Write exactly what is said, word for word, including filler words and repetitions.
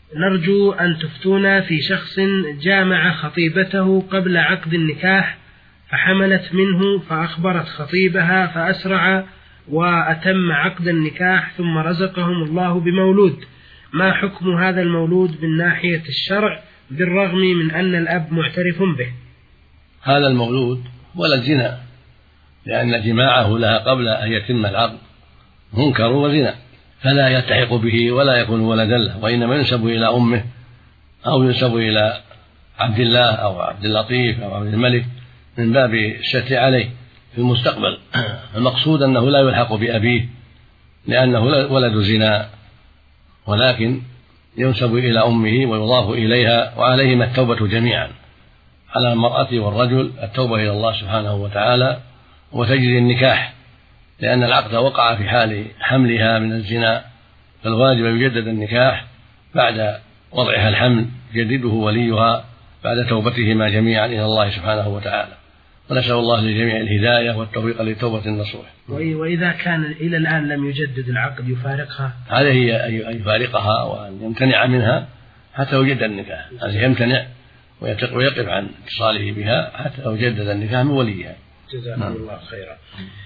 نرجو أن تفتونا في شخص جامع خطيبته قبل عقد النكاح فحملت منه فأخبرت خطيبها فأسرع وأتم عقد النكاح ثم رزقهم الله بمولود، ما حكم هذا المولود من ناحية الشرع بالرغم من أن الأب معترف به؟ هذا المولود ولد زنا، لأن جماعه لها قبل أن يتم العقد منكر وزنا، فلا يلتحق به ولا يكون ولدا له، وإنما ينسب إلى أمه أو ينسب إلى عبد الله أو عبد اللطيف أو عبد الملك من باب الستر عليه في المستقبل. المقصود أنه لا يلحق بأبيه لأنه ولد زنا، ولكن ينسب إلى أمه ويضاف إليها، وعليهما التوبة جميعا، على المرأة والرجل التوبة إلى الله سبحانه وتعالى وتجري النكاح، لأن العقد وقع في حال حملها من الزنا، فالواجب يجدد النكاح بعد وضعها الحمل، يجدده وليها بعد توبتهما جميعا إلى الله سبحانه وتعالى. ونسأل الله للجميع الهداية والتوفيق للتوبة النصوح. وإذا كان إلى الآن لم يجدد العقد يفارقها؟ عليه أن يفارقها وأن يمتنع منها حتى يجدد النكاح، عليه يمتنع ويقف عن اتصاله بها حتى لو جدد النكاح من وليها. جزاكم الله خيرا.